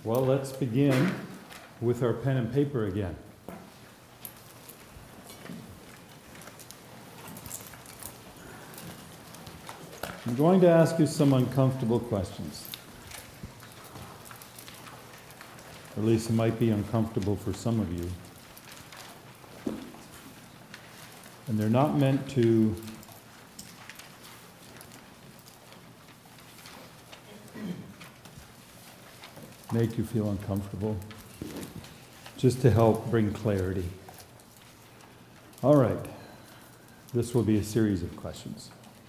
Well, let's begin with our pen and paper again. I'm going to ask you some uncomfortable questions. Or at least it might be uncomfortable for some of you. And they're not meant to make you feel uncomfortable, just to help bring clarity. All right, this will be a series of questions.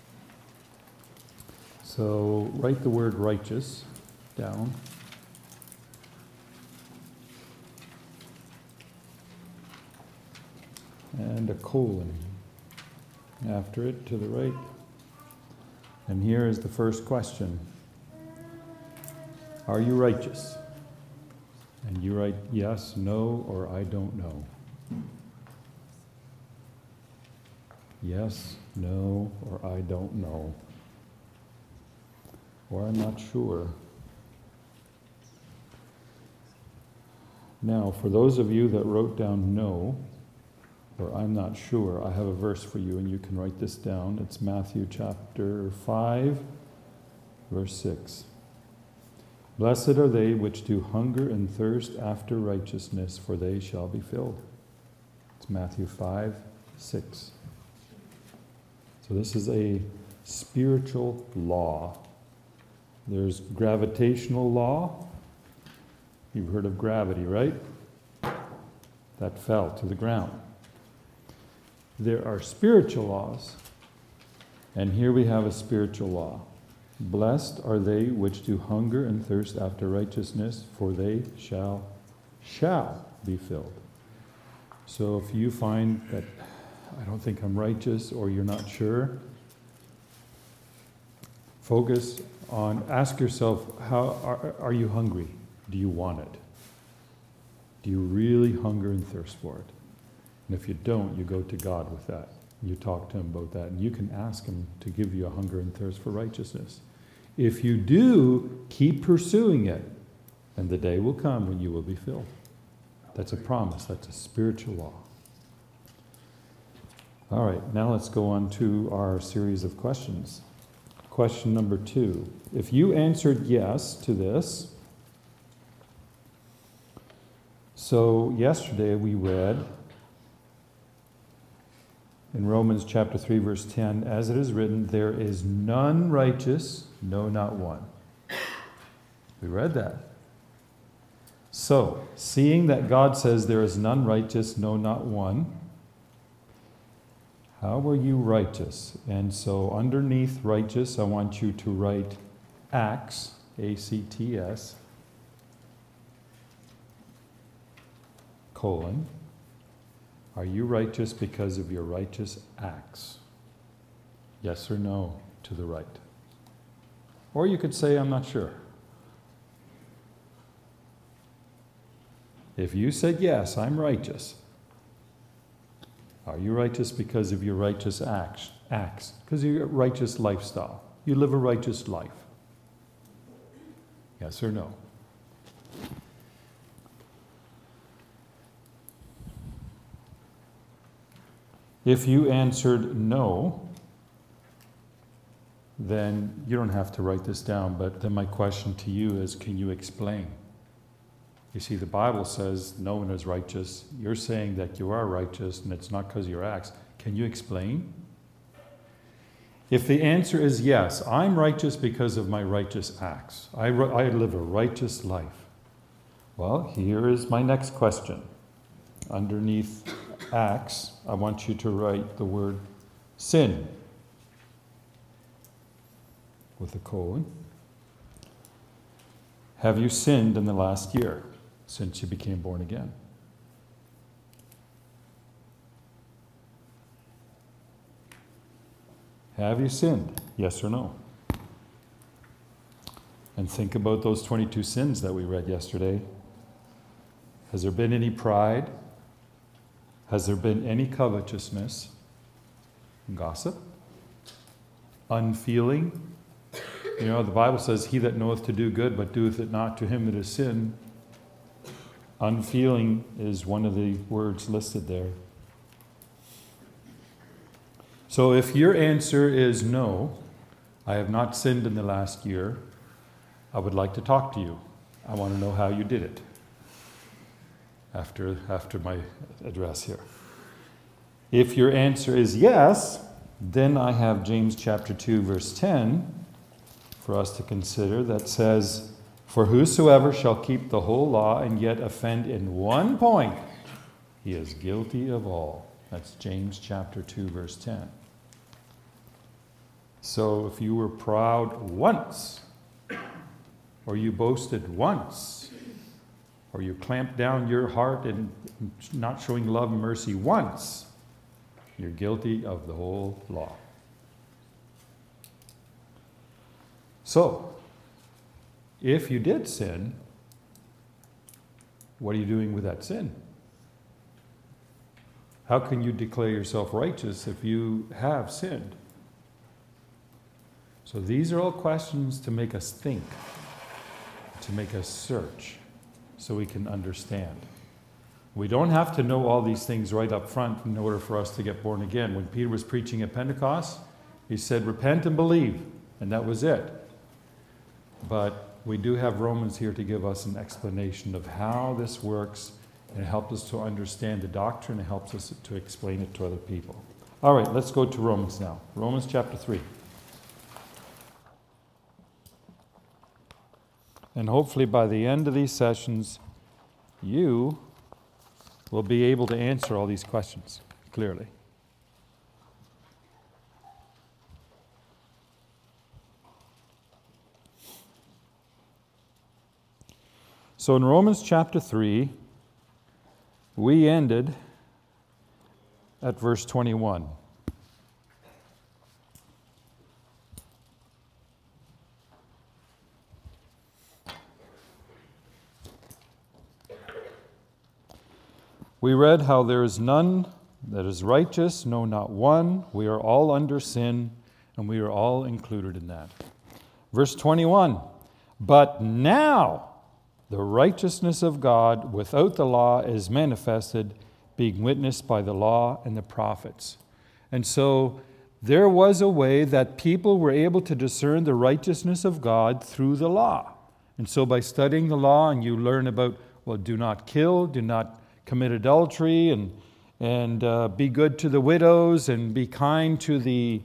So write the word righteous down. And a colon after it to the right. And here is the first question. Are you righteous? And you write yes, no, or I don't know. Yes, no, or I don't know. Or I'm not sure. Now, for those of you that wrote down no, or I'm not sure, I have a verse for you and you can write this down. It's Matthew chapter 5, verse 6. Blessed are they which do hunger and thirst after righteousness, for they shall be filled. It's Matthew 5, 6. So this is a spiritual law. There's gravitational law. You've heard of gravity, right? That fell to the ground. There are spiritual laws, and here we have a spiritual law. Blessed are they which do hunger and thirst after righteousness, for they shall be filled. So if you find that I don't think I'm righteous, or you're not sure, focus on, ask yourself, how are you hungry? Do you want it? Do you really hunger and thirst for it? And if you don't, you go to God with that. You talk to Him about that, and you can ask Him to give you a hunger and thirst for righteousness. If you do, keep pursuing it, and the day will come when you will be filled. That's a promise. That's a spiritual law. All right, now let's go on to our series of questions. Question number 2. If you answered yes to this, so yesterday we read in Romans chapter 3, verse 10, as it is written, there is none righteous, no, not one. We read that. So, seeing that God says there is none righteous, no, not one, how are you righteous? And so underneath righteous, I want you to write acts, A-C-T-S, colon. Are you righteous because of your righteous acts? Yes or no to the right. Or you could say, I'm not sure. If you said yes, I'm righteous, are you righteous because of your righteous acts? Because of your righteous lifestyle. You live a righteous life. Yes or no? If you answered no, then you don't have to write this down, but then my question to you is, can you explain? You see, the Bible says no one is righteous. You're saying that you are righteous, and it's not because of your acts. Can you explain? If the answer is yes, I'm righteous because of my righteous acts. I live a righteous life. Well, here is my next question. Underneath acts, I want you to write the word sin with a colon. Have you sinned in the last year since you became born again? Have you sinned? Yes or no? And think about those 22 sins that we read yesterday. Has there been any pride? Has there been any covetousness, gossip, unfeeling? You know, the Bible says, he that knoweth to do good but doeth it not, to him it is sin. Unfeeling is one of the words listed there. So if your answer is no, I have not sinned in the last year, I would like to talk to you. I want to know how you did it after my address here. If your answer is yes, then I have James chapter 2, verse 10 for us to consider that says, "For whosoever shall keep the whole law and yet offend in one point, he is guilty of all." That's James chapter 2, verse 10. So if you were proud once, or you boasted once, or you clamped down your heart in not showing love and mercy once, you're guilty of the whole law. So, if you did sin, what are you doing with that sin? How can you declare yourself righteous if you have sinned? So these are all questions to make us think, to make us search, so we can understand. We don't have to know all these things right up front in order for us to get born again. When Peter was preaching at Pentecost, he said, "Repent and believe," and that was it. But we do have Romans here to give us an explanation of how this works, and it helps us to understand the doctrine, it helps us to explain it to other people. All right, let's go to Romans now. Romans chapter 3. And hopefully by the end of these sessions, you will be able to answer all these questions clearly. So in Romans chapter 3, we ended at verse 21. We read how there is none that is righteous, no, not one. We are all under sin, and we are all included in that. Verse 21, "But now the righteousness of God without the law is manifested, being witnessed by the law and the prophets." And so there was a way that people were able to discern the righteousness of God through the law. And so by studying the law, and you learn about, well, do not kill, do not commit adultery, and be good to the widows, and be kind to the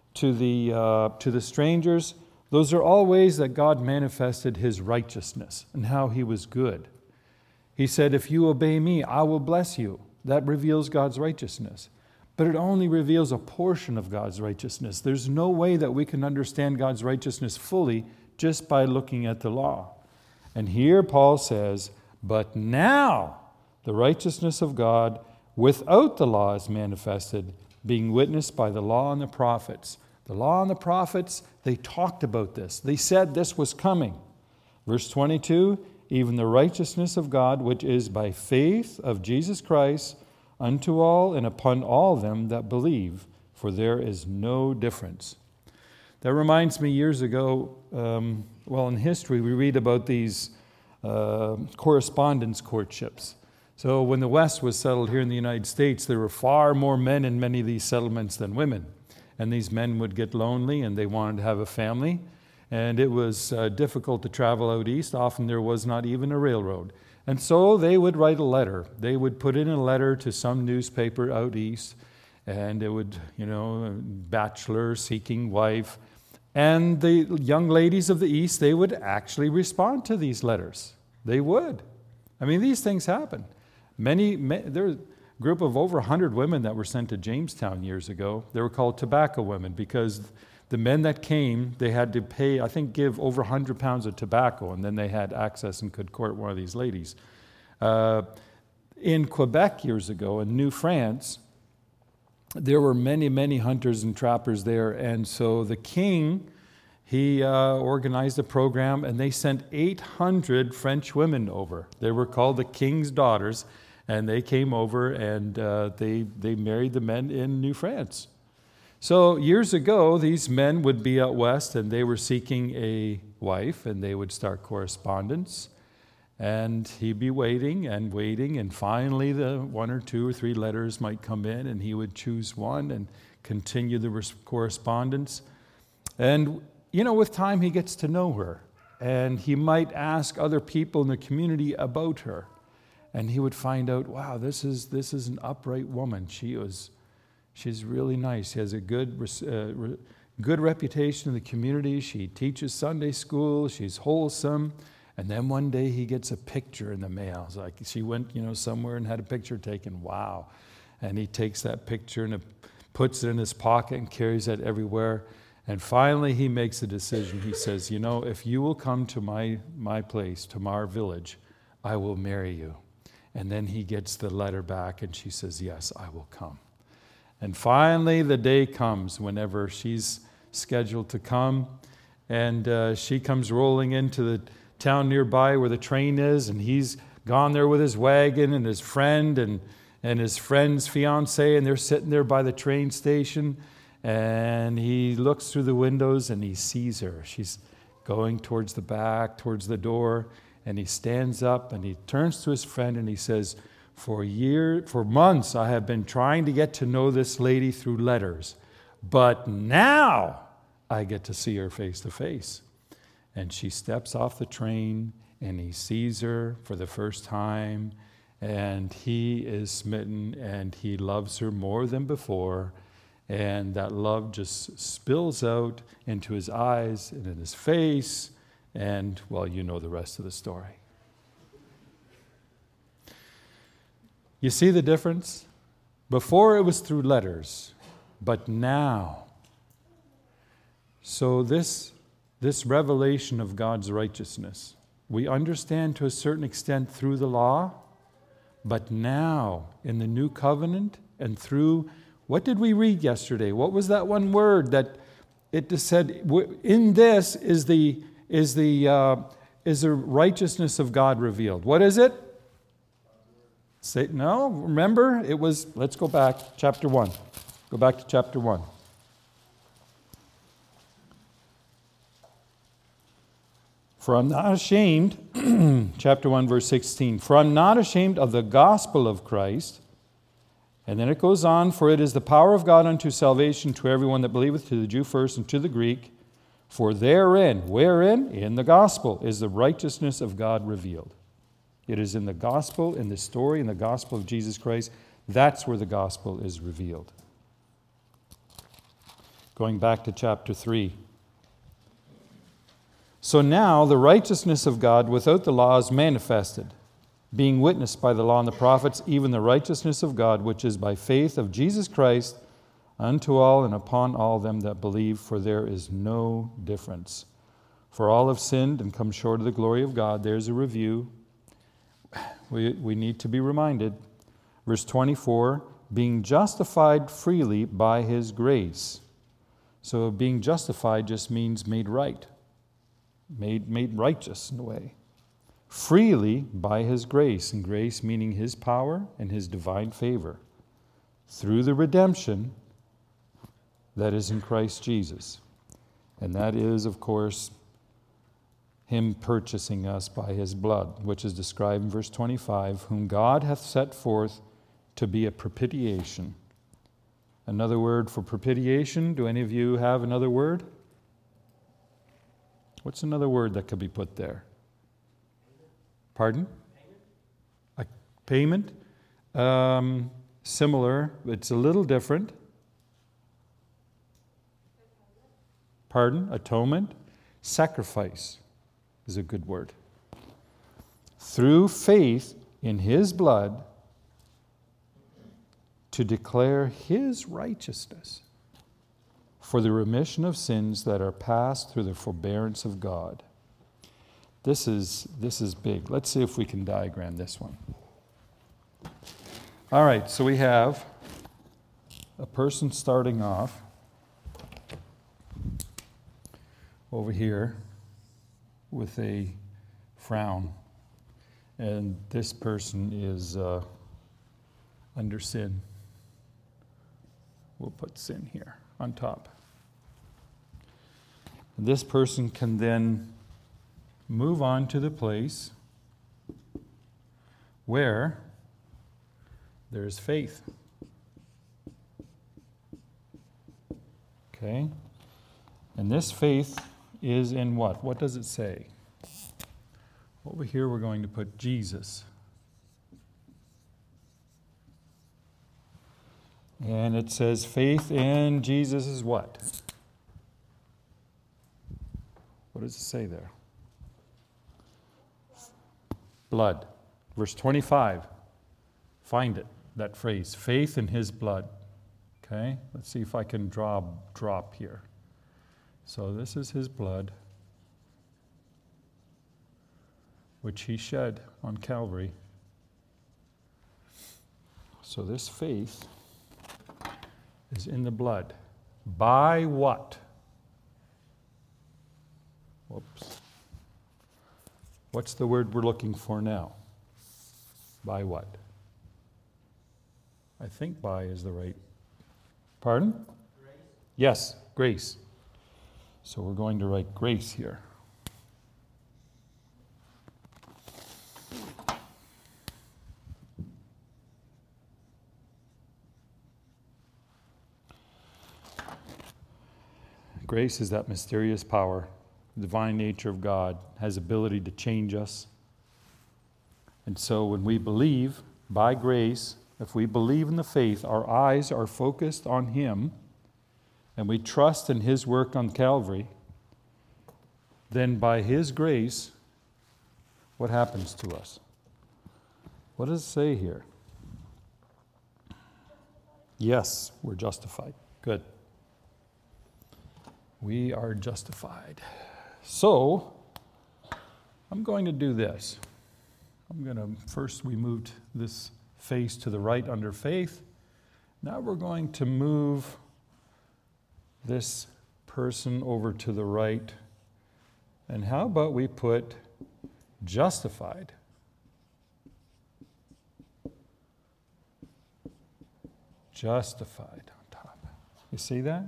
strangers. Those are all ways that God manifested His righteousness and how He was good. He said, "If you obey me, I will bless you." That reveals God's righteousness. But it only reveals a portion of God's righteousness. There's no way that we can understand God's righteousness fully just by looking at the law. And here Paul says, "But now the righteousness of God without the law is manifested, being witnessed by the law and the prophets." The law and the prophets, they talked about this. They said this was coming. Verse 22, "Even the righteousness of God, which is by faith of Jesus Christ, unto all and upon all them that believe, for there is no difference." That reminds me years ago, in history we read about these correspondence courtships. So when the West was settled here in the United States, there were far more men in many of these settlements than women. And these men would get lonely and they wanted to have a family. And it was difficult to travel out east. Often there was not even a railroad. And so they would write a letter. They would put in a letter to some newspaper out east. And it would, bachelor seeking wife. And the young ladies of the east, they would actually respond to these letters. They would. I mean, these things happen. There was a group of over 100 women that were sent to Jamestown years ago. They were called tobacco women because the men that came, they had to pay, give over 100 pounds of tobacco, and then they had access and could court one of these ladies. In Quebec years ago, in New France, there were many, many hunters and trappers there, and so the king, he organized a program, and they sent 800 French women over. They were called the King's Daughters, and they came over and they married the men in New France. So years ago, these men would be out west and they were seeking a wife and they would start correspondence. And he'd be waiting, and finally the 1 or 2 or 3 letters might come in, and he would choose one and continue the correspondence. And, with time he gets to know her, and he might ask other people in the community about her. And he would find out, wow, this is an upright woman. She's really nice. She has a good reputation in the community. She teaches Sunday school. She's wholesome. And then one day he gets a picture in the mail. It's like she went, somewhere and had a picture taken. Wow. And he takes that picture and puts it in his pocket and carries it everywhere. And finally he makes a decision. He says, if you will come to my place, to our village, I will marry you. And then he gets the letter back and she says, yes, I will come. And finally the day comes whenever she's scheduled to come. And she comes rolling into the town nearby where the train is, and he's gone there with his wagon and his friend and his friend's fiance, and they're sitting there by the train station, and he looks through the windows and he sees her. She's going towards the back, towards the door, and he stands up and he turns to his friend and he says, for months I have been trying to get to know this lady through letters, but now I get to see her face to face. And she steps off the train, and he sees her for the first time, and he is smitten, and he loves her more than before, and that love just spills out into his eyes and in his face, and, well, you know the rest of the story. You see the difference? Before it was through letters, but now. So this revelation of God's righteousness, we understand to a certain extent through the law, but now in the new covenant and through, what did we read yesterday? What was that one word that it just said, in this is the righteousness of God revealed. What is it? No, remember, it was, let's go back, chapter 1. Go back to chapter 1. For I'm not ashamed, chapter 1, verse 16, for I'm not ashamed of the gospel of Christ. And then it goes on, for it is the power of God unto salvation to everyone that believeth, to the Jew first and to the Greek. For therein, wherein? In the gospel, is the righteousness of God revealed. It is in the gospel, in the story, in the gospel of Jesus Christ. That's where the gospel is revealed. Going back to chapter 3. So now the righteousness of God without the law is manifested, being witnessed by the law and the prophets, even the righteousness of God, which is by faith of Jesus Christ, unto all and upon all them that believe, for there is no difference. For all have sinned and come short of the glory of God. There's a review. We need to be reminded. Verse 24, being justified freely by His grace. So being justified just means made right. Made righteous in a way. Freely by His grace, and grace meaning His power and His divine favor, through the redemption that is in Christ Jesus. And that is, of course, Him purchasing us by His blood, which is described in verse 25, whom God hath set forth to be a propitiation. Another word for propitiation, do any of you have another word? What's another word that could be put there? Pardon? Payment. Similar. It's a little different. Pardon? Atonement. Sacrifice is a good word. Through faith in His blood to declare His righteousness for the remission of sins that are passed through the forbearance of God. This is big. Let's see if we can diagram this one. All right, so we have a person starting off over here with a frown. And this person is under sin. We'll put sin here on top. This person can then move on to the place where there's faith. Okay? And this faith is in what? What does it say? Over here we're going to put Jesus. And it says faith in Jesus is what? What does it say there? Blood. Verse 25. Find it, that phrase. Faith in his blood. Okay? Let's see if I can draw a drop here. So this is his blood, which he shed on Calvary. So this faith is in the blood. By what? Whoops. What's the word we're looking for now? By what? I think by is the right. Pardon? Grace. Yes, grace. So we're going to write grace here. Grace is that mysterious power, the divine nature of God, has ability to change us. And so when we believe by grace, if we believe in the faith, our eyes are focused on him, and we trust in his work on Calvary, then by his grace, what happens to us? What does it say here? Yes, we're justified. Good. We are justified. So, I'm going to do this. First we moved this face to the right under faith. Now we're going to move this person over to the right. And how about we put justified? Justified on top. You see that?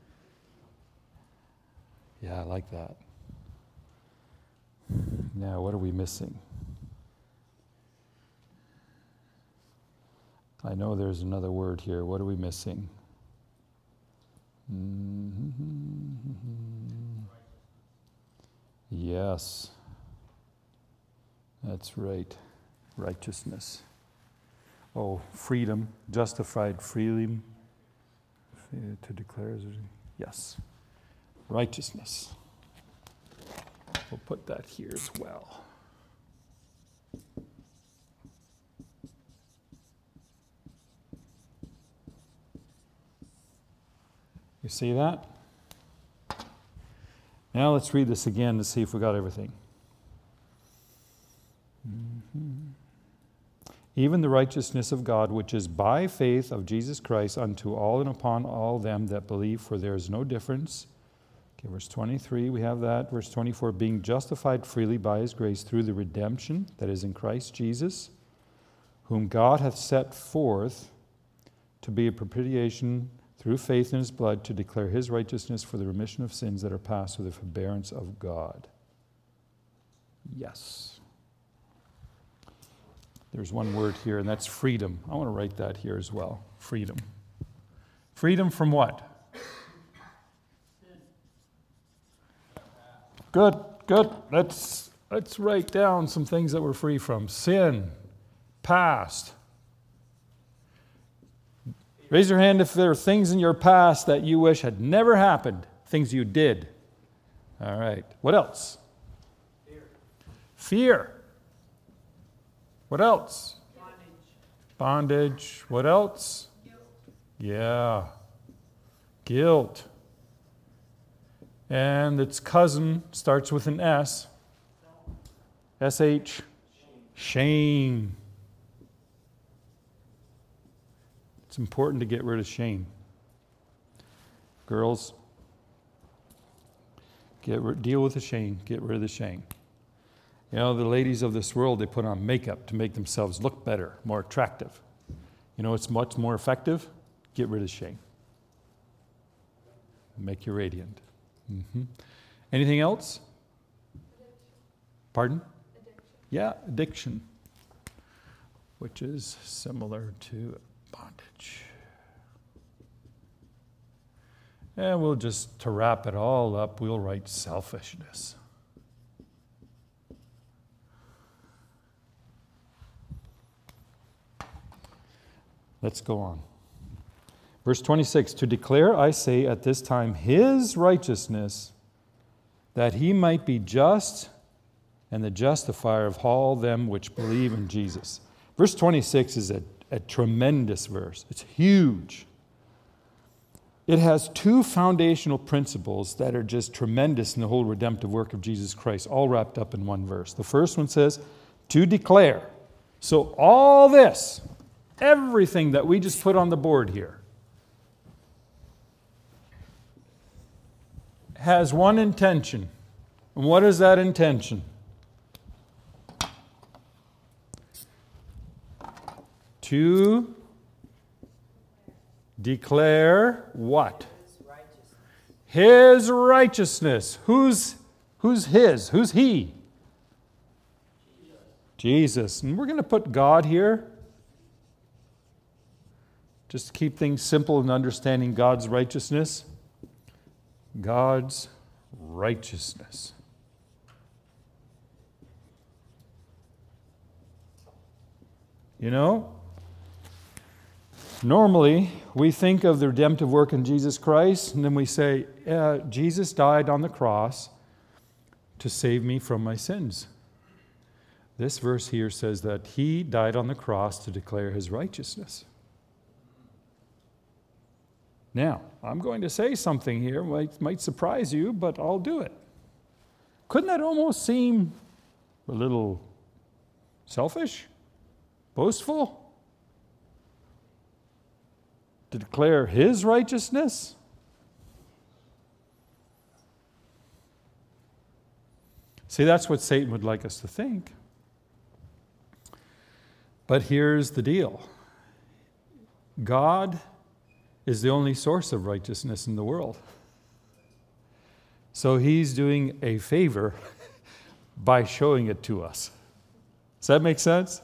Yeah, I like that. Now, what are we missing? I know there's another word here. What are we missing? Yes. That's right. Righteousness. Oh, freedom. Justified freely to declare. Yes. Righteousness. We'll put that here as well. You see that? Now let's read this again to see if we got everything. Even the righteousness of God, which is by faith of Jesus Christ unto all and upon all them that believe, for there is no difference. Okay, verse 23, we have that. Verse 24, being justified freely by his grace through the redemption that is in Christ Jesus, whom God hath set forth to be a propitiation through faith in his blood, to declare his righteousness for the remission of sins that are past through the forbearance of God. Yes. There's one word here, and that's freedom. I want to write that here as well. Freedom. Freedom from what? Good. Let's write down some things that we're free from. Sin. Past. Raise your hand if there are things in your past that you wish had never happened. Things you did. All right. What else? Fear. What else? Bondage. What else? Guilt. Yeah. Guilt. And its cousin starts with an S. S-H. Shame. It's important to get rid of shame. Girls, deal with the shame. Get rid of the shame. You know, the ladies of this world, they put on makeup to make themselves look better, more attractive. You know what's much more effective? Get rid of shame. Make you radiant. Mm-hmm. Anything else? Addiction. Pardon? Addiction. Yeah, addiction. which is similar to bondage. And we'll just, to wrap it all up, we'll write selfishness. Let's go on. Verse 26, to declare, I say, at this time, his righteousness, that he might be just and the justifier of all them which believe in Jesus. Verse 26 is a tremendous verse. It's huge. It has two foundational principles that are just tremendous in the whole redemptive work of Jesus Christ, all wrapped up in one verse. The first one says, to declare. So all this, everything that we just put on the board here, has one intention. And what is that intention? To declare what? His righteousness. Who's his? Who's he? Jesus. And we're going to put God here. Just to keep things simple and understanding God's righteousness. God's righteousness. You know, normally we think of the redemptive work in Jesus Christ, and then we say, Jesus died on the cross to save me from my sins. This verse here says that he died on the cross to declare his righteousness. Now, I'm going to say something here, might surprise you, but I'll do it. Couldn't that almost seem a little selfish? Boastful? To declare his righteousness? See, that's what Satan would like us to think. But here's the deal. God is the only source of righteousness in the world. So he's doing a favor by showing it to us. Does that make sense?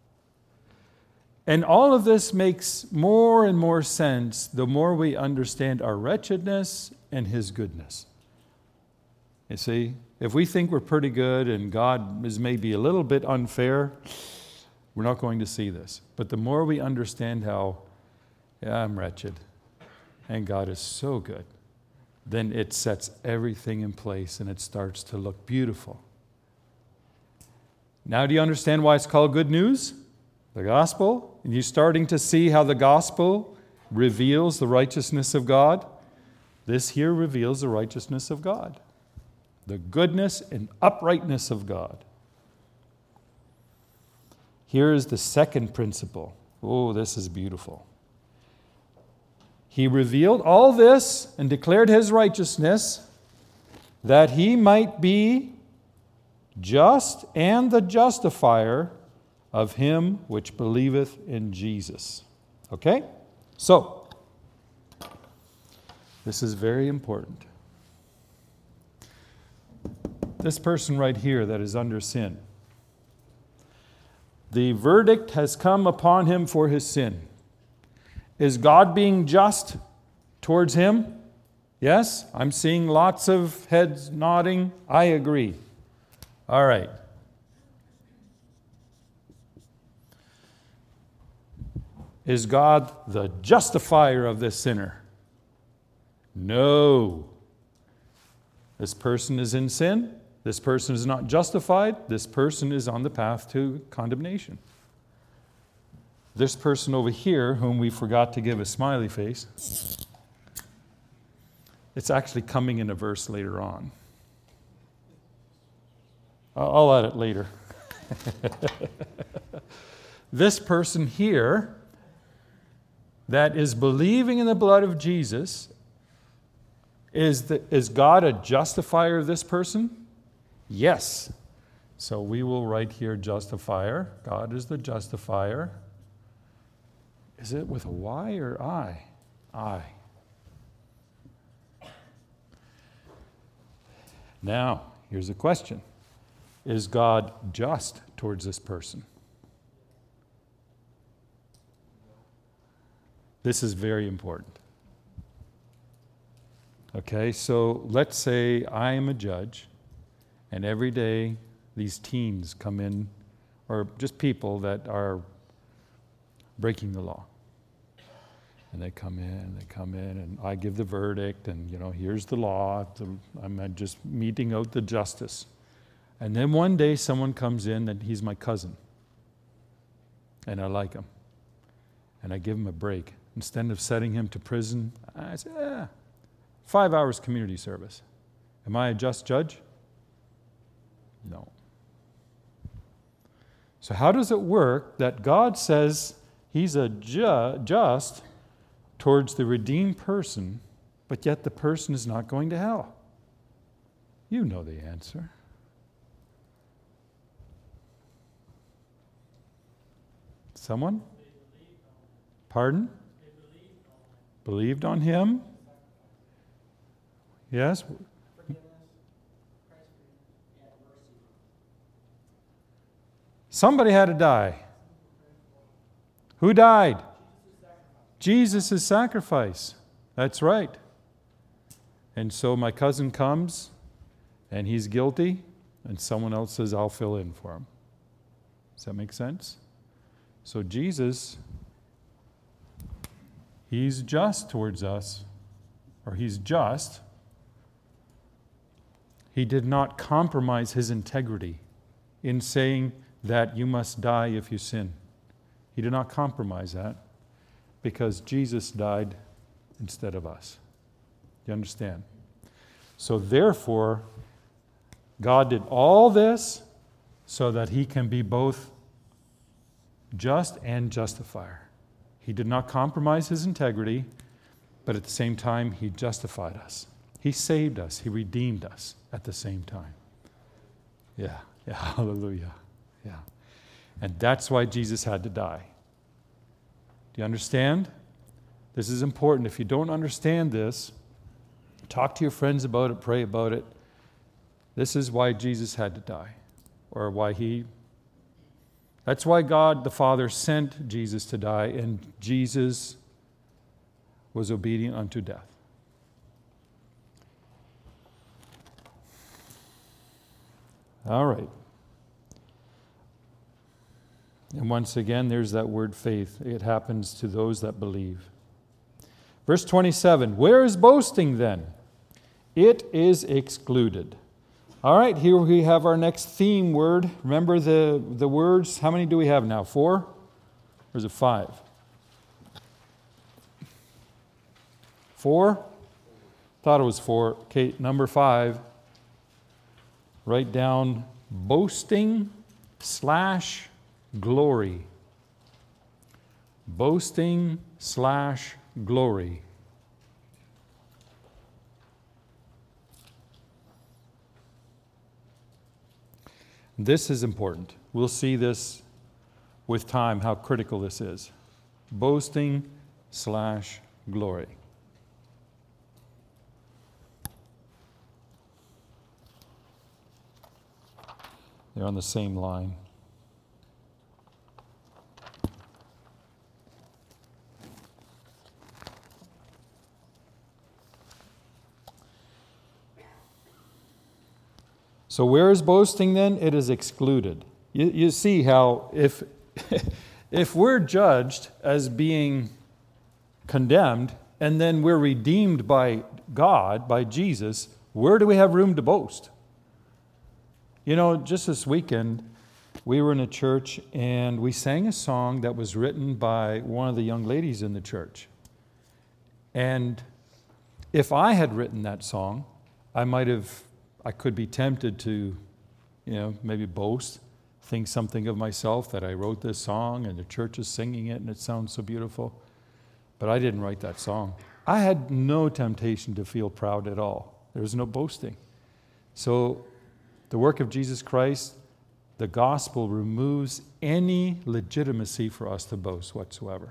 And all of this makes more and more sense the more we understand our wretchedness and his goodness. You see, if we think we're pretty good and God is maybe a little bit unfair, we're not going to see this. But the more we understand how, I'm wretched, and God is so good, then it sets everything in place and it starts to look beautiful. Now do you understand why it's called good news? The gospel? And you're starting to see how the gospel reveals the righteousness of God? This here reveals the righteousness of God. The goodness and uprightness of God. Here is the second principle. Oh, this is beautiful. He revealed all this and declared his righteousness that he might be just and the justifier of him which believeth in Jesus. Okay? So, this is very important. This person right here that is under sin, the verdict has come upon him for his sin. Is God being just towards him? Yes, I'm seeing lots of heads nodding. I agree. All right. Is God the justifier of this sinner? No. This person is in sin. This person is not justified. This person is on the path to condemnation. This person over here, whom we forgot to give a smiley face, it's actually coming in a verse later on. I'll add it later. This person here that is believing in the blood of Jesus, is God a justifier of this person? Yes. So we will write here justifier. God is the justifier. Is it with a Y or I? I. Now, here's a question. Is God just towards this person? This is very important. Okay, so let's say I am a judge, and every day these teens come in, or just people that are breaking the law. And they come in, and I give the verdict, and here's the law. I'm just meting out the justice. And then one day someone comes in, and he's my cousin. And I like him. And I give him a break. Instead of sending him to prison, I say, 5 hours community service. Am I a just judge? No. So how does it work that God says he's a just towards the redeemed person, but yet the person is not going to hell? You know the answer. Someone? Pardon? Believed on him? Yes? Somebody had to die. Who died? Jesus' sacrifice. That's right. And so my cousin comes, and he's guilty, and someone else says, I'll fill in for him. Does that make sense? So Jesus, he's just towards us, or he's just. He did not compromise his integrity in saying that you must die if you sin. He did not compromise that because Jesus died instead of us. You understand? So therefore, God did all this so that he can be both just and justifier. He did not compromise his integrity, but at the same time, he justified us. He saved us. He redeemed us at the same time. Yeah, hallelujah. Yeah. And that's why Jesus had to die. Do you understand? This is important. If you don't understand this, talk to your friends about it, pray about it. This is why Jesus had to die, or that's why God the Father sent Jesus to die, and Jesus was obedient unto death. All right. And once again, there's that word faith. It happens to those that believe. Verse 27, where is boasting then? It is excluded. All right, here we have our next theme word. Remember the words? How many do we have now? 4? Or is it 5? 4? Thought it was 4. Okay, number 5. Write down boasting / glory. Boasting / glory. This is important. We'll see this with time, how critical this is. Boasting / glory. They're on the same line. So where is boasting then? It is excluded. You see how if we're judged as being condemned and then we're redeemed by God, by Jesus, where do we have room to boast? Just this weekend, we were in a church and we sang a song that was written by one of the young ladies in the church. And if I had written that song, I could be tempted to, maybe boast, think something of myself that I wrote this song and the church is singing it and it sounds so beautiful. But I didn't write that song. I had no temptation to feel proud at all. There was no boasting. So the work of Jesus Christ, the gospel removes any legitimacy for us to boast whatsoever.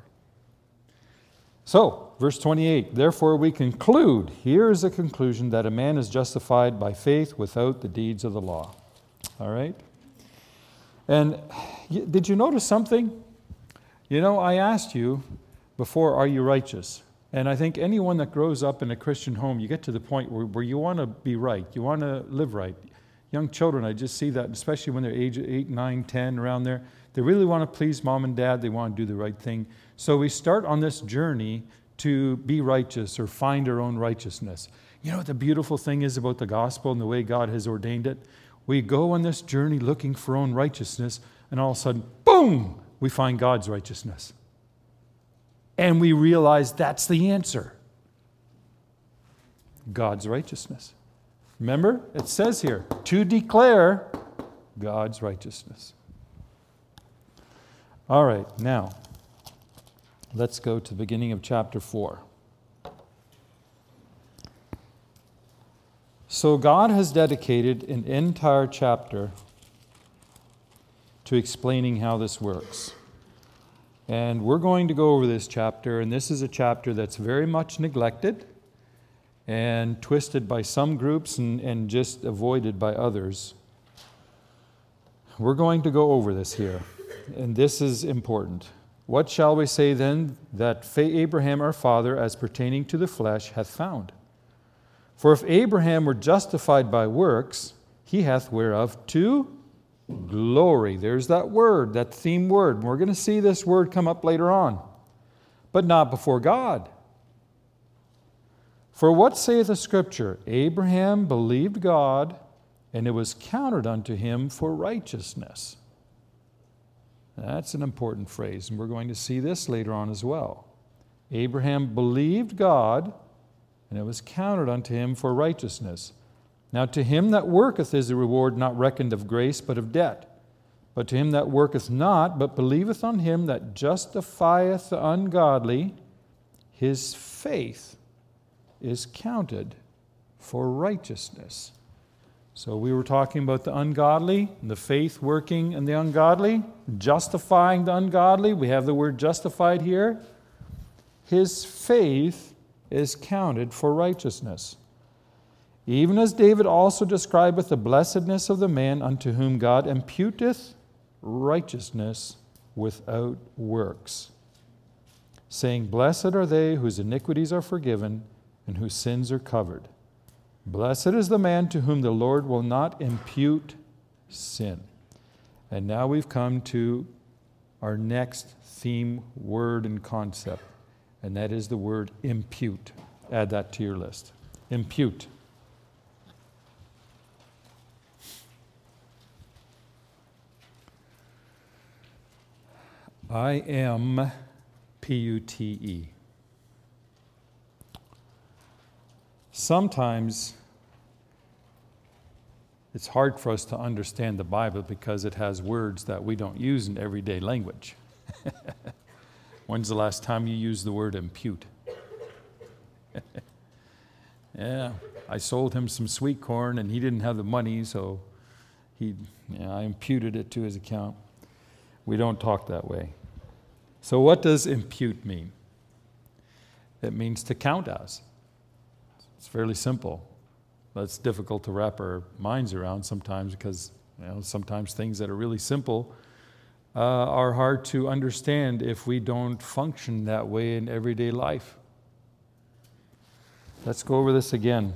So, verse 28, therefore we conclude, here is the conclusion, that a man is justified by faith without the deeds of the law. All right? And did you notice something? I asked you, before are you righteous? And I think anyone that grows up in a Christian home, you get to the point where you want to be right. You want to live right. Young children, I just see that, especially when they're age 8, 9, 10, around there. They really want to please mom and dad. They want to do the right thing. So we start on this journey to be righteous or find our own righteousness. You know what the beautiful thing is about the gospel and the way God has ordained it? We go on this journey looking for our own righteousness, and all of a sudden, boom, we find God's righteousness. And we realize that's the answer. God's righteousness. Remember, it says here, to declare God's righteousness. All right, now, let's go to the beginning of chapter 4. So God has dedicated an entire chapter to explaining how this works. And we're going to go over this chapter, and this is a chapter that's very much neglected and twisted by some groups and just avoided by others. We're going to go over this here, and this is important. What shall we say then that Abraham our father, as pertaining to the flesh, hath found? For if Abraham were justified by works, he hath whereof to glory. There's that word, that theme word. We're going to see this word come up later on. But not before God. For what saith the Scripture? Abraham believed God, and it was counted unto him for righteousness. That's an important phrase, and we're going to see this later on as well. Abraham believed God, and it was counted unto him for righteousness. Now to him that worketh is the reward not reckoned of grace, but of debt. But to him that worketh not, but believeth on him that justifieth the ungodly, his faith is counted for righteousness. So we were talking about the ungodly, the faith working in the ungodly, justifying the ungodly. We have the word justified here. His faith is counted for righteousness. Even as David also describeth the blessedness of the man unto whom God imputeth righteousness without works, saying, Blessed are they whose iniquities are forgiven and whose sins are covered. Blessed is the man to whom the Lord will not impute sin. And now we've come to our next theme, word, and concept, and that is the word impute. Add that to your list. Impute. I-M-P-U-T-E. Sometimes it's hard for us to understand the Bible because it has words that we don't use in everyday language. When's the last time you used the word impute? Yeah, I sold him some sweet corn and he didn't have the money, so I imputed it to his account. We don't talk that way. So what does impute mean? It means to count as. It's fairly simple, but it's difficult to wrap our minds around sometimes because sometimes things that are really simple are hard to understand if we don't function that way in everyday life. Let's go over this again.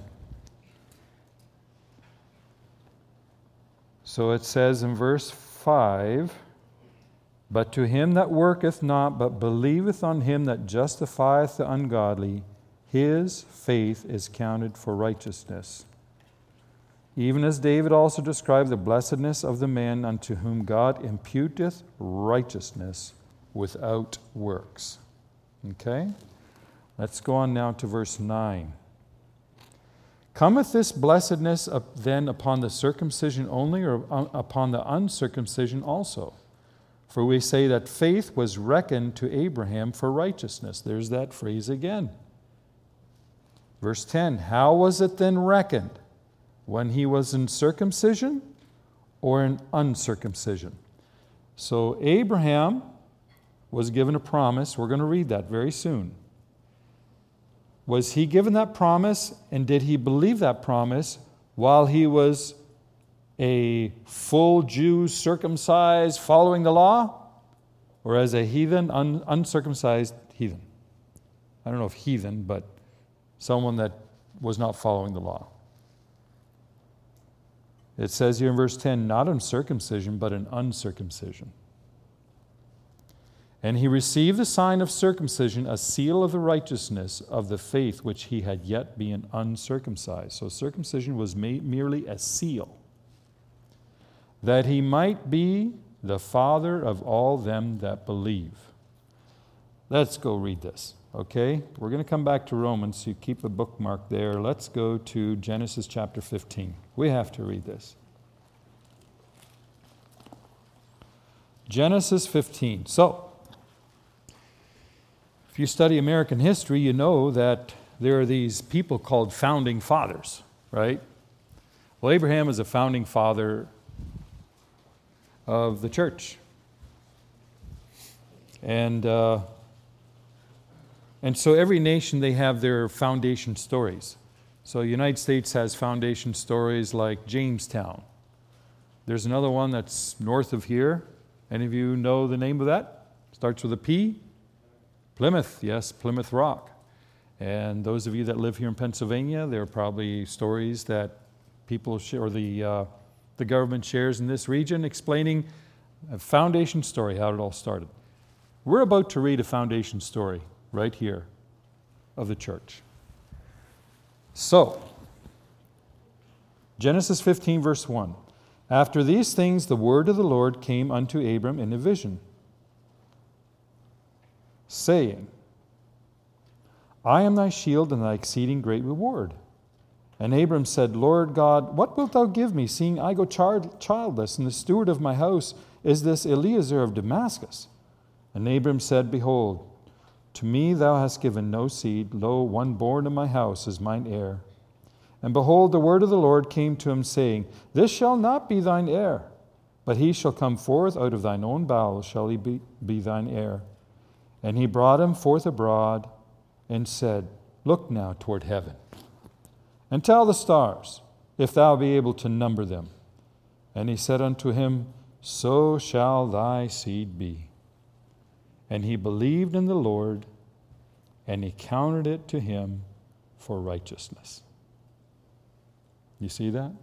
So it says in verse 5, But to him that worketh not, but believeth on him that justifieth the ungodly, his faith is counted for righteousness. Even as David also described the blessedness of the man unto whom God imputeth righteousness without works. Okay? Let's go on now to verse 9. Cometh this blessedness then upon the circumcision only, or upon the uncircumcision also? For we say that faith was reckoned to Abraham for righteousness. There's that phrase again. Verse 10, how was it then reckoned? When he was in circumcision or in uncircumcision? So Abraham was given a promise. We're going to read that very soon. Was he given that promise, and did he believe that promise while he was a full Jew, circumcised, following the law? Or as a heathen, uncircumcised heathen? I don't know if heathen, but someone that was not following the law. It says here in verse 10, not uncircumcision, but an uncircumcision. And he received the sign of circumcision, a seal of the righteousness of the faith which he had yet been uncircumcised. So circumcision was merely a seal, that he might be the father of all them that believe. Let's go read this, okay? We're going to come back to Romans, so you keep a bookmark there. Let's go to Genesis chapter 15. We have to read this. Genesis 15. So, if you study American history, you know that there are these people called founding fathers, right? Well, Abraham is a founding father of the church. And so every nation, they have their foundation stories. So the United States has foundation stories like Jamestown. There's another one that's north of here. Any of you know the name of that? Starts with a P? Plymouth, yes, Plymouth Rock. And those of you that live here in Pennsylvania, there are probably stories that people share, or the government shares in this region, explaining a foundation story, how it all started. We're about to read a foundation story right here of the church. So, Genesis 15, verse 1. After these things, the word of the Lord came unto Abram in a vision, saying, I am thy shield and thy exceeding great reward. And Abram said, Lord God, what wilt thou give me, seeing I go childless, and the steward of my house is this Eliezer of Damascus? And Abram said, Behold, to me thou hast given no seed, lo, one born in my house is mine heir. And behold, the word of the Lord came to him, saying, This shall not be thine heir, but he shall come forth out of thine own bowels, shall he be thine heir. And he brought him forth abroad, and said, Look now toward heaven, and tell the stars, if thou be able to number them. And he said unto him, So shall thy seed be. And he believed in the Lord, and he counted it to him for righteousness. You see that?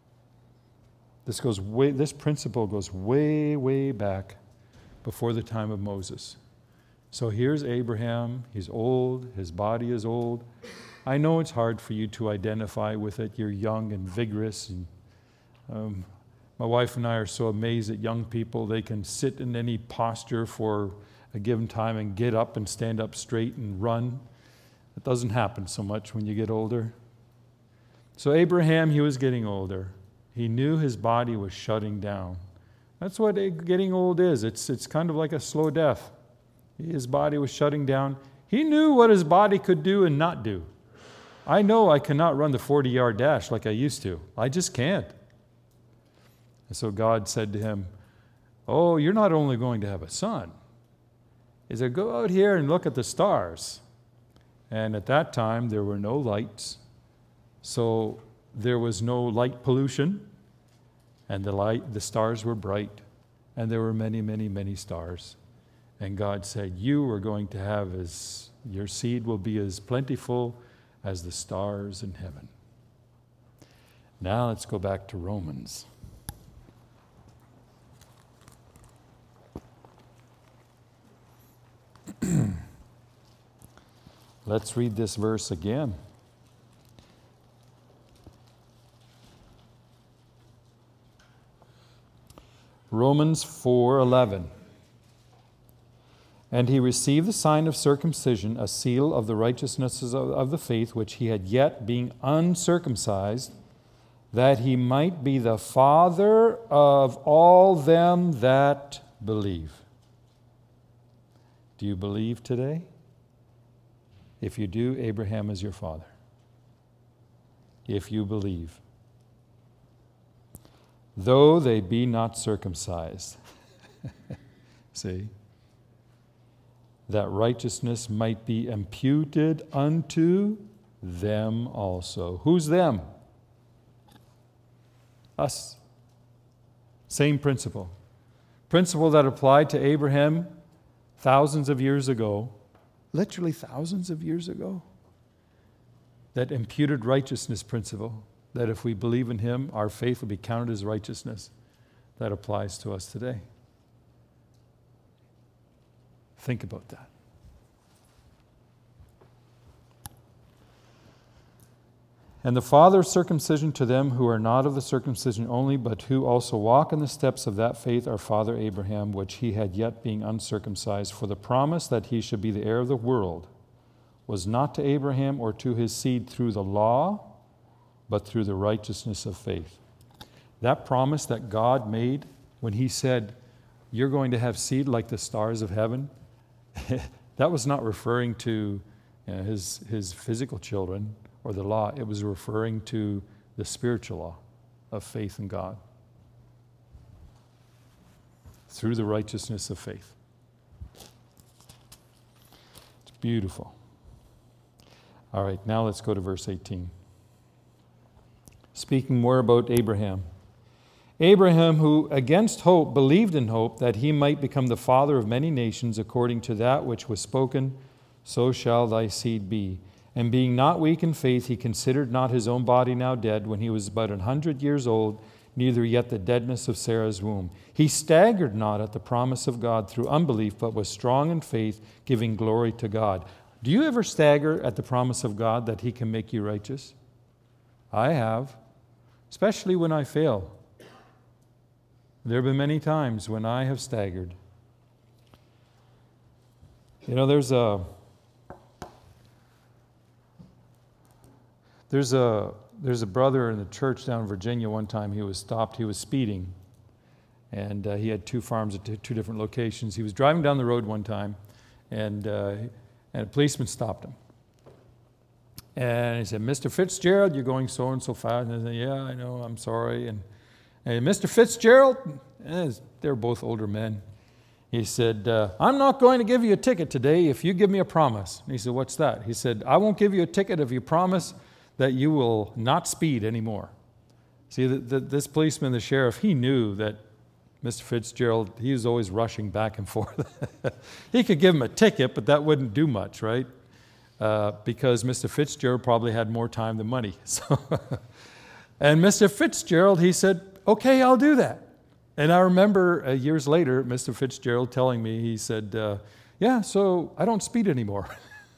This principle goes way, way back before the time of Moses. So here's Abraham. He's old. His body is old. I know it's hard for you to identify with it. You're young and vigorous. And, my wife and I are so amazed at young people. They can sit in any posture for a given time and get up and stand up straight and run. It doesn't happen so much when you get older. So Abraham, he was getting older. He knew his body was shutting down. That's what getting old is. It's kind of like a slow death. His body was shutting down. He knew what his body could do and not do. I know I cannot run the 40-yard dash like I used to. I just can't. And so God said to him, Oh, you're not only going to have a son. He said, Go out here and look at the stars. And at that time, there were no lights. So there was no light pollution. And the stars were bright. And there were many, many, many stars. And God said, You are going to have your seed will be as plentiful as the stars in heaven. Now let's go back to Romans. Let's read this verse again. Romans 4:11. And he received the sign of circumcision, a seal of the righteousness of the faith which he had yet being uncircumcised, that he might be the father of all them that believe. Do you believe today? If you do, Abraham is your father. If you believe. Though they be not circumcised. See? That righteousness might be imputed unto them also. Who's them? Us. Same principle. Principle that applied to Abraham thousands of years ago literally thousands of years ago. That imputed righteousness principle, that if we believe in him, our faith will be counted as righteousness. That applies to us today. Think about that. And the father of circumcision to them who are not of the circumcision only, but who also walk in the steps of that faith, our father Abraham, which he had yet being uncircumcised. For the promise that he should be the heir of the world was not to Abraham or to his seed through the law, but through the righteousness of faith. That promise that God made when he said, you're going to have seed like the stars of heaven, that was not referring to his physical children or the law. It was referring to the spiritual law of faith in God through the righteousness of faith. It's beautiful. All right, now let's go to verse 18. Speaking more about Abraham. Abraham, who against hope believed in hope that he might become the father of many nations according to that which was spoken, so shall thy seed be. And being not weak in faith, he considered not his own body now dead when he was about 100 years old, neither yet the deadness of Sarah's womb. He staggered not at the promise of God through unbelief, but was strong in faith, giving glory to God. Do you ever stagger at the promise of God that he can make you righteous? I have, especially when I fail. There have been many times when I have staggered. You know, there's a brother in the church down in Virginia one time. He was stopped. He was speeding. And he had two farms at two different locations. He was driving down the road one time, and a policeman stopped him. And he said, Mr. Fitzgerald, you're going so and so fast. And I said, yeah, I know, I'm sorry. And Mr. Fitzgerald, they're both older men. He said, I'm not going to give you a ticket today if you give me a promise. And he said, what's that? He said, I won't give you a ticket if you promise that you will not speed anymore. See, this policeman, the sheriff, he knew that Mr. Fitzgerald, he was always rushing back and forth. He could give him a ticket, but that wouldn't do much, right? Because Mr. Fitzgerald probably had more time than money. So, and Mr. Fitzgerald, he said, okay, I'll do that. And I remember years later, Mr. Fitzgerald telling me, he said, yeah, so I don't speed anymore.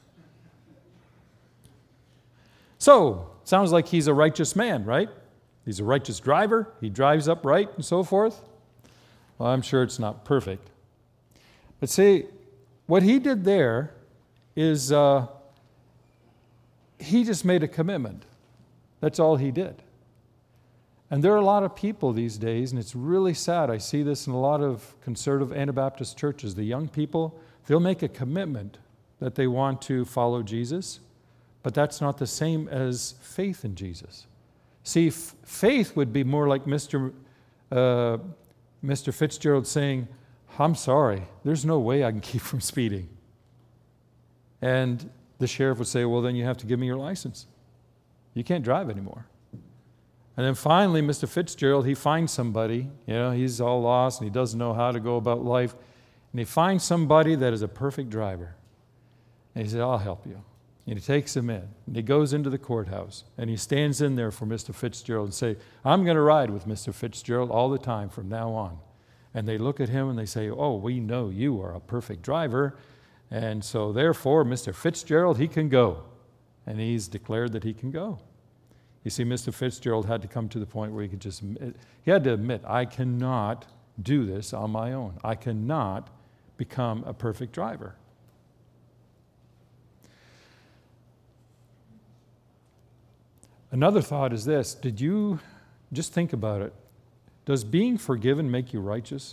So, sounds like he's a righteous man, right? He's a righteous driver. He drives upright and so forth. Well, I'm sure it's not perfect. But see, what he did there is he just made a commitment. That's all he did. And there are a lot of people these days, and it's really sad. I see this in a lot of conservative Anabaptist churches. The young people, they'll make a commitment that they want to follow Jesus, but that's not the same as faith in Jesus. See, faith would be more like Mr. Fitzgerald saying, I'm sorry, there's no way I can keep from speeding. And the sheriff would say, well, then you have to give me your license. You can't drive anymore. And then finally, Mr. Fitzgerald, he finds somebody, he's all lost and he doesn't know how to go about life. And he finds somebody that is a perfect driver. And he says, I'll help you. And he takes him in. And he goes into the courthouse. And he stands in there for Mr. Fitzgerald and say, I'm going to ride with Mr. Fitzgerald all the time from now on. And they look at him and they say, oh, we know you are a perfect driver. And so therefore, Mr. Fitzgerald, he can go. And he's declared that he can go. You see, Mr. Fitzgerald had to come to the point where he had to admit, I cannot do this on my own. I cannot become a perfect driver. Another thought is this. Did you just think about it? Does being forgiven make you righteous?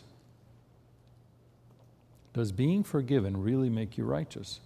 Does being forgiven really make you righteous?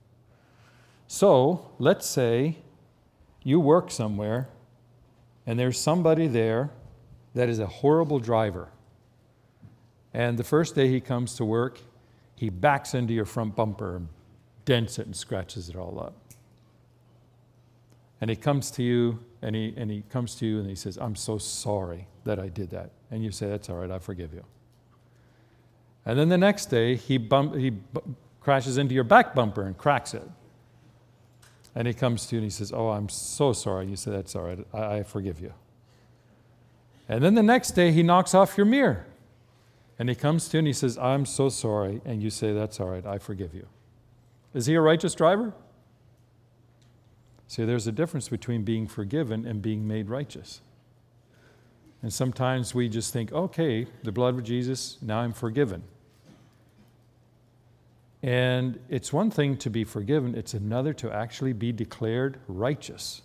So, let's say you work somewhere and there's somebody there that is a horrible driver. And the first day he comes to work, he backs into your front bumper and dents it and scratches it all up. And he comes to you and he says, I'm so sorry that I did that. And you say, that's all right, I forgive you. And then the next day, he crashes into your back bumper and cracks it. And he comes to you and he says, oh, I'm so sorry. You say, that's all right. I forgive you. And then the next day he knocks off your mirror. And he comes to you and he says, I'm so sorry. And you say, that's all right. I forgive you. Is he a righteous driver? See, there's a difference between being forgiven and being made righteous. And sometimes we just think, okay, the blood of Jesus, now I'm forgiven. And it's one thing to be forgiven, it's another to actually be declared righteous.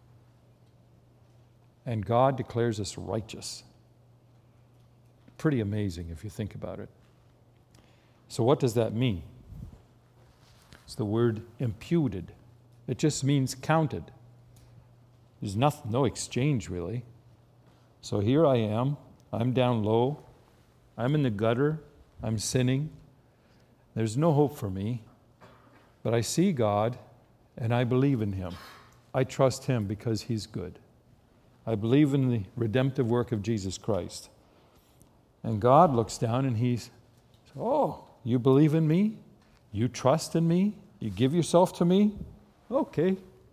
And God declares us righteous. Pretty amazing if you think about it. So what does that mean? It's the word imputed. It just means counted. There's no exchange really. So here I am, I'm down low, I'm in the gutter, I'm sinning. There's no hope for me, but I see God and I believe in Him. I trust Him because He's good. I believe in the redemptive work of Jesus Christ. And God looks down and He's, oh, you believe in me? You trust in me? You give yourself to me? Okay.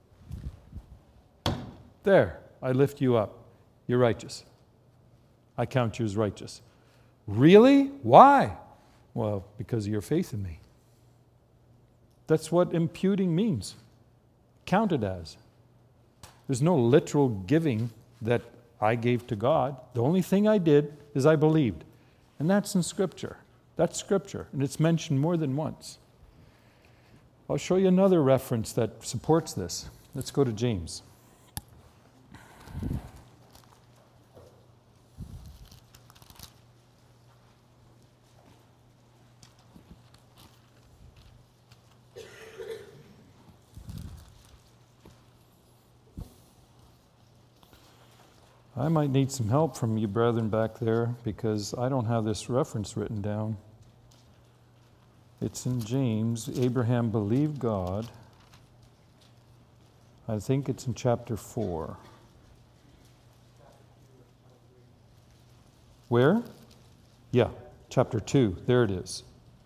There, I lift you up. You're righteous. I count you as righteous. Really? Why? Well, because of your faith in me. That's what imputing means. Counted as. There's no literal giving that I gave to God. The only thing I did is I believed. And that's in Scripture. That's Scripture. And it's mentioned more than once. I'll show you another reference that supports this. Let's go to James. I might need some help from you brethren back there because I don't have this reference written down. It's in James. Abraham believed God. I think it's in chapter 4. Where? Yeah, chapter 2. There it is.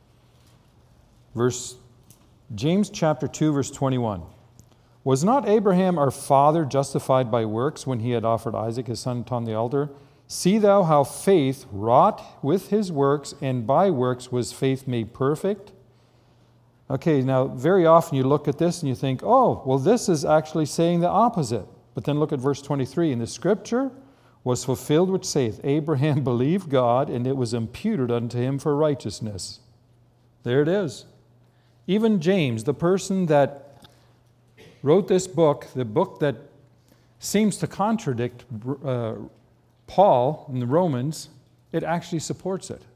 James chapter 2, verse 21. Was not Abraham our father justified by works when he had offered Isaac his son upon the altar? See thou how faith wrought with his works, and by works was faith made perfect? Okay, now very often you look at this and you think, oh, well this is actually saying the opposite. But then look at verse 23. And the scripture was fulfilled which saith, Abraham believed God, and it was imputed unto him for righteousness. There it is. Even James, the person that wrote this book, the book that seems to contradict Paul in the Romans, it actually supports it.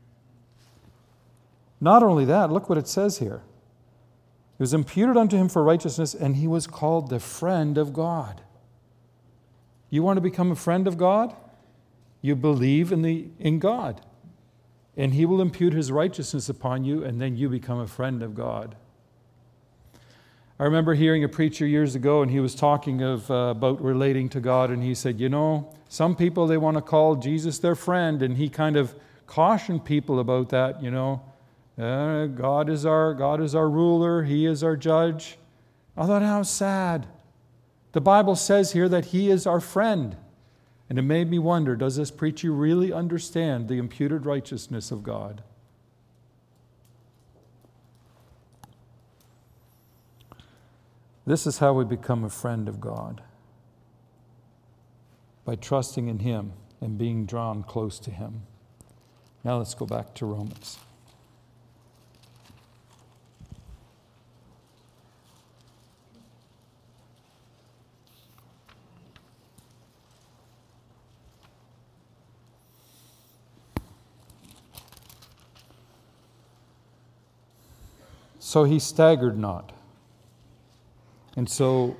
Not only that, look what it says here. It was imputed unto him for righteousness, and he was called the friend of God. You want to become a friend of God? You believe in God. And He will impute His righteousness upon you, and then you become a friend of God. I remember hearing a preacher years ago, and he was talking about relating to God, and he said, you know, some people, they want to call Jesus their friend, and he kind of cautioned people about that, you know. God is our ruler, He is our judge. I thought, how sad. The Bible says here that He is our friend. And it made me wonder, does this preacher really understand the imputed righteousness of God? This is how we become a friend of God. By trusting in Him and being drawn close to Him. Now let's go back to Romans. So he staggered not. And so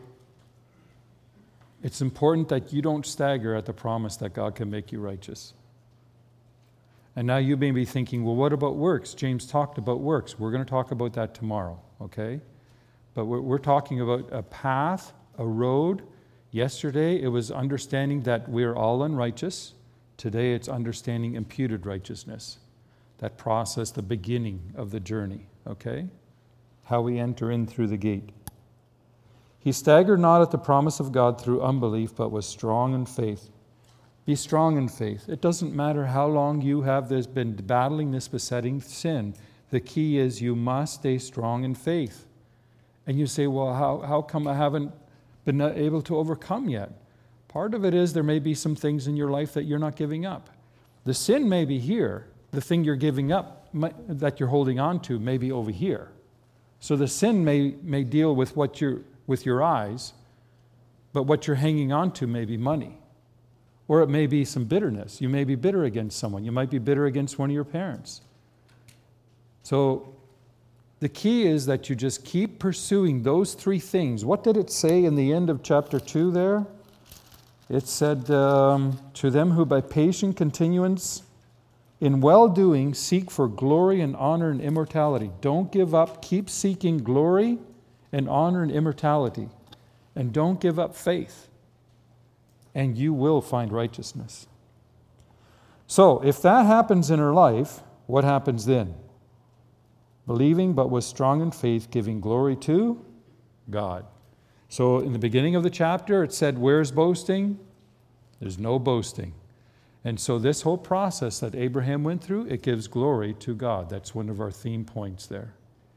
it's important that you don't stagger at the promise that God can make you righteous. And now you may be thinking, well, what about works? James talked about works. We're going to talk about that tomorrow, okay? But we're talking about a path, a road. Yesterday it was understanding that we're all unrighteous. Today it's understanding imputed righteousness. that process, the beginning of the journey, okay? How we enter in through the gate. He staggered not at the promise of God through unbelief, but was strong in faith. Be strong in faith. It doesn't matter how long you have been battling this besetting sin. The key is you must stay strong in faith. And you say, well, how come I haven't been able to overcome yet? Part of it is there may be some things in your life that you're not giving up. The sin may be here. The thing you're giving up, that you're holding on to, may be over here. So the sin may deal with with your eyes, but what you're hanging on to may be money. Or it may be some bitterness. You may be bitter against someone. You might be bitter against one of your parents. So the key is that you just keep pursuing those three things. What did it say in the end of chapter 2 there? It said, to them who by patient continuance in well-doing seek for glory and honor and immortality. Don't give up. Keep seeking glory and honor and immortality. And don't give up faith. And you will find righteousness. So, if that happens in her life, what happens then? Believing but was strong in faith, giving glory to God. So, in the beginning of the chapter, it said, where's boasting? There's no boasting. And so this whole process that Abraham went through, it gives glory to God. That's one of our theme points there.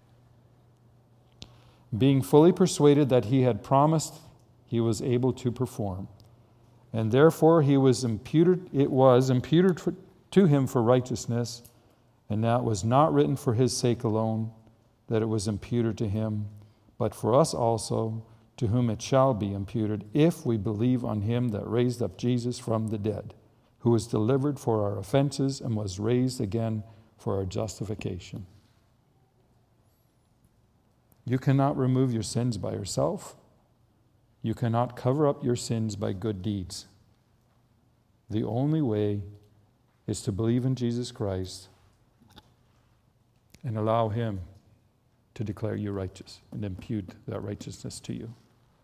Being fully persuaded that he had promised, he was able to perform. And therefore it was imputed to him for righteousness, and now it was not written for his sake alone that it was imputed to him, but for us also, to whom it shall be imputed, if we believe on him that raised up Jesus from the dead, who was delivered for our offenses and was raised again for our justification. You cannot remove your sins by yourself. You cannot cover up your sins by good deeds. The only way is to believe in Jesus Christ and allow him to declare you righteous and impute that righteousness to you.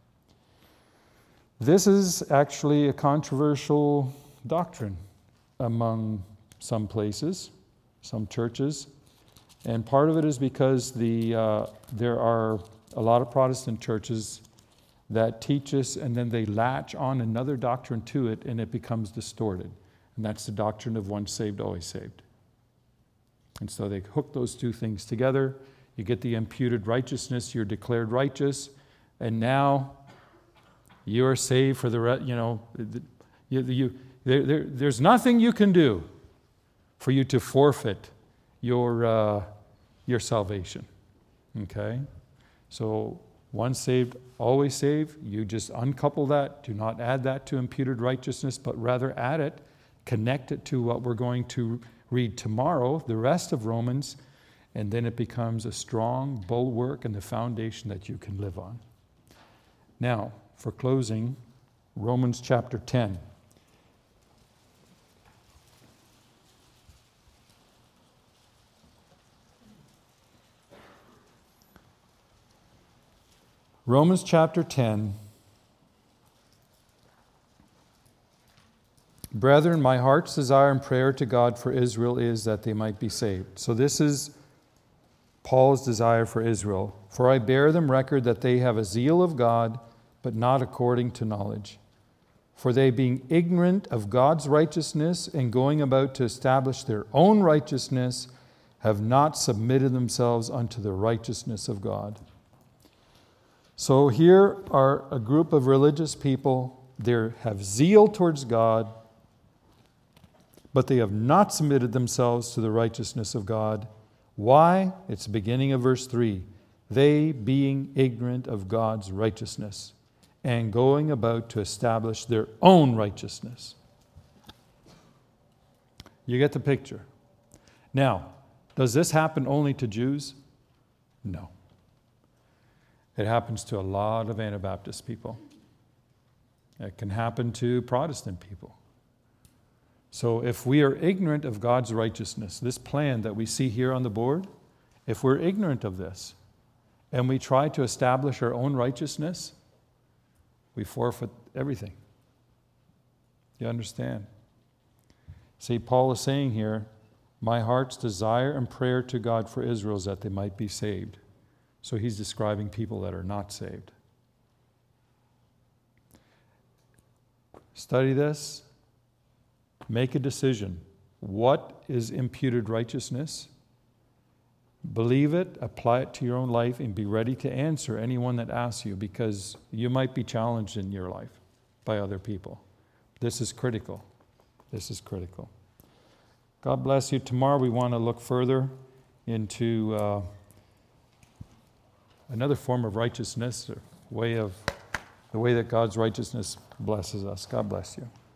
This is actually a controversial doctrine among some places, some churches. And part of it is because there are a lot of Protestant churches that teach us and then they latch on another doctrine to it and it becomes distorted. And that's the doctrine of once saved, always saved. And so they hook those two things together. You get the imputed righteousness, you're declared righteous, and now you're saved for the rest, there's nothing you can do for you to forfeit your salvation. Okay? So once saved, always saved. You just uncouple that. Do not add that to imputed righteousness, but rather add it, connect it to what we're going to read tomorrow, the rest of Romans, and then it becomes a strong bulwark and the foundation that you can live on. Now, for closing, Romans chapter 10. Romans chapter 10. Brethren, my heart's desire and prayer to God for Israel is that they might be saved. So this is Paul's desire for Israel. For I bear them record that they have a zeal of God, but not according to knowledge. For they, being ignorant of God's righteousness and going about to establish their own righteousness, have not submitted themselves unto the righteousness of God. So here are a group of religious people. They have zeal towards God, but they have not submitted themselves to the righteousness of God. Why? It's the beginning of verse 3. They being ignorant of God's righteousness and going about to establish their own righteousness. You get the picture. Now, does this happen only to Jews? No. It happens to a lot of Anabaptist people. It can happen to Protestant people. So if we are ignorant of God's righteousness, this plan that we see here on the board, if we're ignorant of this and we try to establish our own righteousness, we forfeit everything. You understand? See, Paul is saying here, My heart's desire and prayer to God for Israel is that they might be saved. So he's describing people that are not saved. Study this. Make a decision. What is imputed righteousness? Believe it, apply it to your own life, and be ready to answer anyone that asks you, because you might be challenged in your life by other people. This is critical. This is critical. God bless you. Tomorrow we want to look further into another form of righteousness, the way that God's righteousness blesses us. God bless you.